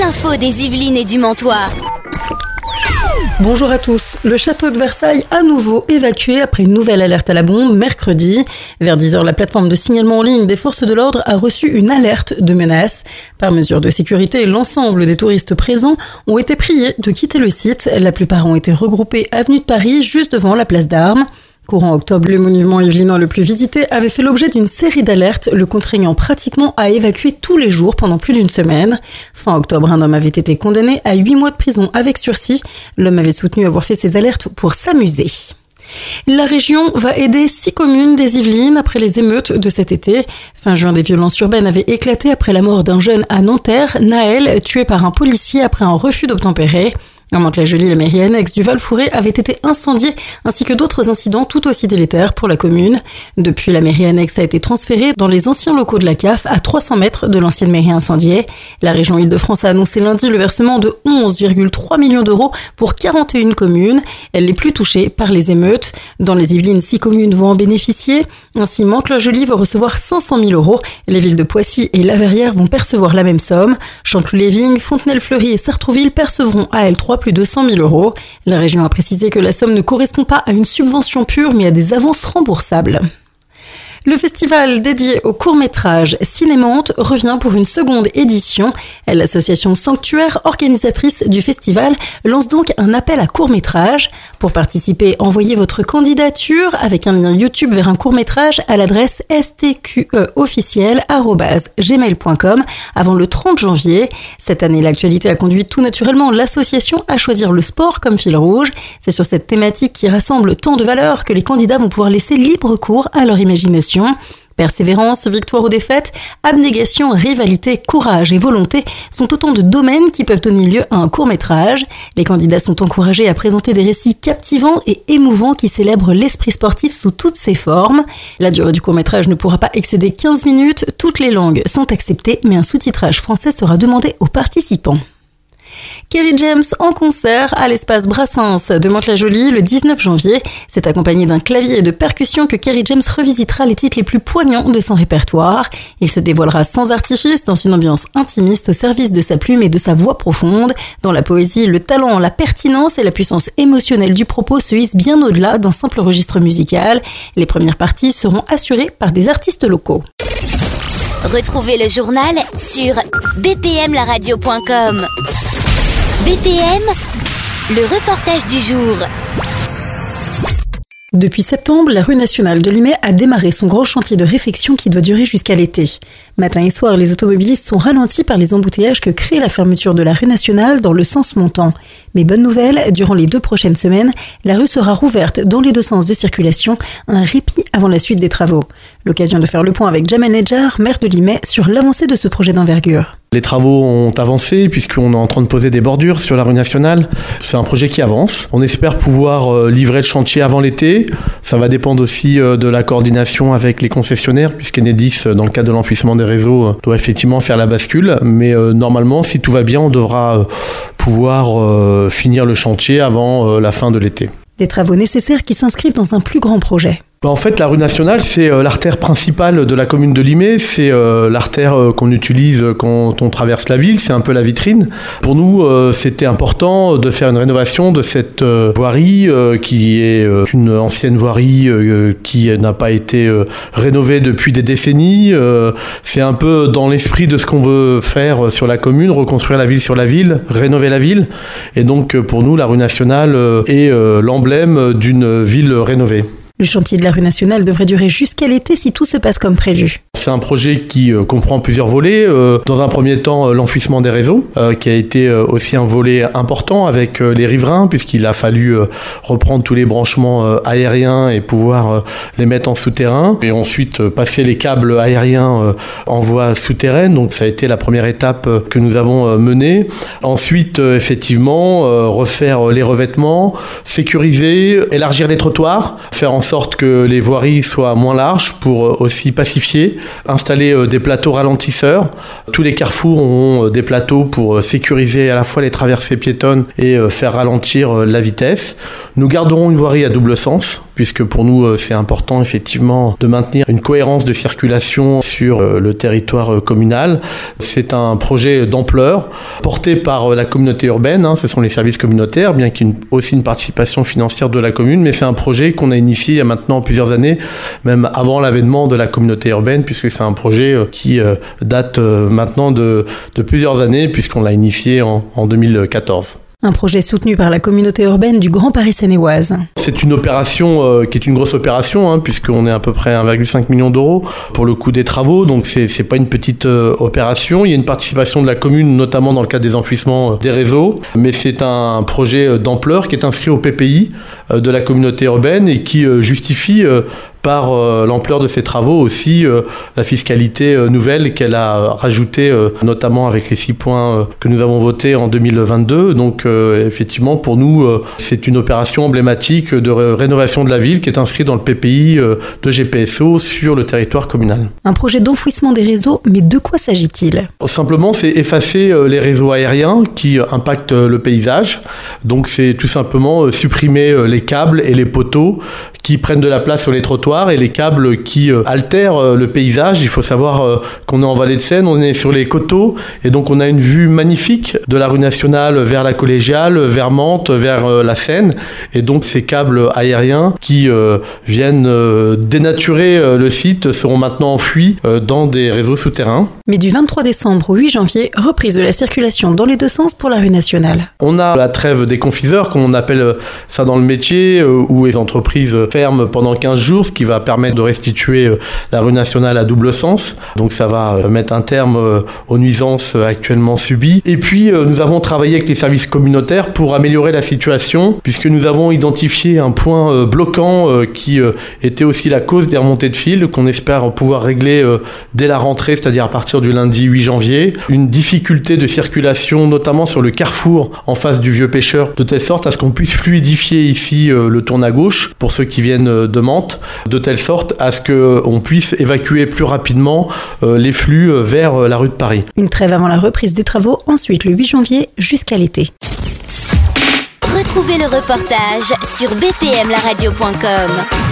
l'info des Yvelines et du Mantois. Bonjour à tous. Le château de Versailles à nouveau évacué après une nouvelle alerte à la bombe mercredi. Vers 10h, la plateforme de signalement en ligne des forces de l'ordre a reçu une alerte de menace. Par mesure de sécurité, l'ensemble des touristes présents ont été priés de quitter le site. La plupart ont été regroupés avenue de Paris, juste devant la place d'Armes. Courant octobre, le monument yvelinois le plus visité avait fait l'objet d'une série d'alertes, le contraignant pratiquement à évacuer tous les jours pendant plus d'une semaine. Fin octobre, un homme avait été condamné à 8 mois de prison avec sursis. L'homme avait soutenu avoir fait ces alertes pour s'amuser. La région va aider 6 communes des Yvelines après les émeutes de cet été. Fin juin, des violences urbaines avaient éclaté après la mort d'un jeune à Nanterre, Naël, tué par un policier après un refus d'obtempérer. À Mantes-la-Jolie, la mairie annexe du Val-Fouré avait été incendiée, ainsi que d'autres incidents tout aussi délétères pour la commune. Depuis, la mairie annexe a été transférée dans les anciens locaux de la CAF à 300 mètres de l'ancienne mairie incendiée. La région Île-de-France a annoncé lundi le versement de 11,3 millions d'euros pour 41 communes, les plus touchées par les émeutes. Dans les Yvelines, 6 communes vont en bénéficier. Ainsi, Mantes-la-Jolie va recevoir 500 000 euros. Les villes de Poissy et La Verrière vont percevoir la même somme. Chanteloup-les-Vignes, Fontenay-le-Fleury et Sartrouville percevront à elles 3 plus de 100 000 euros. La région a précisé que la somme ne correspond pas à une subvention pure, mais à des avances remboursables. Le festival dédié au court-métrage Cinémante revient pour une seconde édition. L'association Sanctuaire, organisatrice du festival, lance donc un appel à court-métrage. Pour participer, envoyez votre candidature avec un lien YouTube vers un court-métrage à l'adresse stqeofficiel@gmail.com avant le 30 janvier. Cette année, l'actualité a conduit tout naturellement l'association à choisir le sport comme fil rouge. C'est sur cette thématique qui rassemble tant de valeurs que les candidats vont pouvoir laisser libre cours à leur imagination. Persévérance, victoire ou défaite, abnégation, rivalité, courage et volonté sont autant de domaines qui peuvent donner lieu à un court-métrage. Les candidats sont encouragés à présenter des récits captivants et émouvants qui célèbrent l'esprit sportif sous toutes ses formes. La durée du court-métrage ne pourra pas excéder 15 minutes. Toutes les langues sont acceptées, mais un sous-titrage français sera demandé aux participants. Kerry James en concert à l'espace Brassens de Mantes-la-Jolie le 19 janvier. C'est accompagné d'un clavier et de percussions que Kerry James revisitera les titres les plus poignants de son répertoire. Il se dévoilera sans artifice dans une ambiance intimiste au service de sa plume et de sa voix profonde. Dans la poésie, le talent, la pertinence et la puissance émotionnelle du propos se hissent bien au-delà d'un simple registre musical. Les premières parties seront assurées par des artistes locaux. Retrouvez le journal sur bpmlaradio.com. BPM, le reportage du jour. Depuis septembre, la rue nationale de Limay a démarré son grand chantier de réfection qui doit durer jusqu'à l'été. Matin et soir, les automobilistes sont ralentis par les embouteillages que crée la fermeture de la rue nationale dans le sens montant. Mais bonne nouvelle, durant les 2 prochaines semaines, la rue sera rouverte dans les 2 sens de circulation, un répit avant la suite des travaux. L'occasion de faire le point avec Jamel Nedjar, maire de Limay, sur l'avancée de ce projet d'envergure. Les travaux ont avancé puisqu'on est en train de poser des bordures sur la rue nationale. C'est un projet qui avance. On espère pouvoir livrer le chantier avant l'été. Ça va dépendre aussi de la coordination avec les concessionnaires puisqu'Enedis, dans le cadre de l'enfouissement des réseaux, doit effectivement faire la bascule. Mais normalement, si tout va bien, on devra pouvoir finir le chantier avant la fin de l'été. Des travaux nécessaires qui s'inscrivent dans un plus grand projet. En fait, la rue nationale, c'est l'artère principale de la commune de Limay. C'est l'artère qu'on utilise quand on traverse la ville. C'est un peu la vitrine. Pour nous, c'était important de faire une rénovation de cette voirie qui est une ancienne voirie qui n'a pas été rénovée depuis des décennies. C'est un peu dans l'esprit de ce qu'on veut faire sur la commune, reconstruire la ville sur la ville, rénover la ville. Et donc, pour nous, la rue nationale est l'emblème d'une ville rénovée. Le chantier de la rue nationale devrait durer jusqu'à l'été si tout se passe comme prévu. C'est un projet qui comprend plusieurs volets. Dans un premier temps, l'enfouissement des réseaux, qui a été aussi un volet important avec les riverains, puisqu'il a fallu reprendre tous les branchements aériens et pouvoir les mettre en souterrain. Et ensuite, passer les câbles aériens en voie souterraine. Donc ça a été la première étape que nous avons menée. Ensuite, effectivement, refaire les revêtements, sécuriser, élargir les trottoirs, faire en sorte que les voiries soient moins larges pour aussi pacifier, installer des plateaux ralentisseurs. Tous les carrefours ont des plateaux pour sécuriser à la fois les traversées piétonnes et faire ralentir la vitesse. Nous garderons une voirie à double sens puisque pour nous c'est important effectivement de maintenir une cohérence de circulation sur le territoire communal. C'est un projet d'ampleur porté par la communauté urbaine, ce sont les services communautaires, bien qu'il y ait aussi une participation financière de la commune, mais c'est un projet qu'on a initié il y a maintenant plusieurs années, même avant l'avènement de la communauté urbaine, puisque c'est un projet qui date maintenant de plusieurs années, puisqu'on l'a initié en 2014. Un projet soutenu par la communauté urbaine du Grand Paris Seine-et-Oise. C'est une opération qui est une grosse opération, puisqu'on est à peu près 1,5 million d'euros pour le coût des travaux, donc c'est pas une petite opération. Il y a une participation de la commune, notamment dans le cadre des enfouissements des réseaux, mais c'est un projet d'ampleur qui est inscrit au PPI de la communauté urbaine et qui justifie par l'ampleur de ces travaux aussi la fiscalité nouvelle qu'elle a rajoutée, notamment avec les 6 points que nous avons votés en 2022. Donc effectivement, pour nous, c'est une opération emblématique de rénovation de la ville qui est inscrite dans le PPI de GPSO sur le territoire communal. Un projet d'enfouissement des réseaux, mais de quoi s'agit-il ? Simplement, c'est effacer les réseaux aériens qui impactent le paysage. Donc c'est tout simplement supprimer les câbles et les poteaux qui prennent de la place sur les trottoirs et les câbles qui altèrent le paysage. Il faut savoir qu'on est en Vallée de Seine, on est sur les coteaux et donc on a une vue magnifique de la rue nationale vers la Collégiale, vers Mantes, vers la Seine. Et donc ces câbles aériens qui viennent dénaturer le site seront maintenant enfouis dans des réseaux souterrains. Mais du 23 décembre au 8 janvier, reprise de la circulation dans les deux sens pour la rue nationale. On a la trêve des confiseurs, comme on appelle ça dans le métier, où les entreprises ferment pendant 15 jours, ce qui va permettre de restituer la rue nationale à double sens. Donc ça va mettre un terme aux nuisances actuellement subies. Et puis nous avons travaillé avec les services communautaires pour améliorer la situation, puisque nous avons identifié un point bloquant qui était aussi la cause des remontées de fil, qu'on espère pouvoir régler dès la rentrée, c'est-à-dire à partir du lundi 8 janvier. Une difficulté de circulation, notamment sur le carrefour en face du Vieux Pêcheur, de telle sorte à ce qu'on puisse fluidifier ici le tourne à gauche, pour ceux qui viennent de Mantes, de telle sorte à ce qu'on puisse évacuer plus rapidement les flux vers la rue de Paris. Une trêve avant la reprise des travaux, ensuite le 8 janvier jusqu'à l'été. Retrouvez le reportage sur bpmlaradio.com.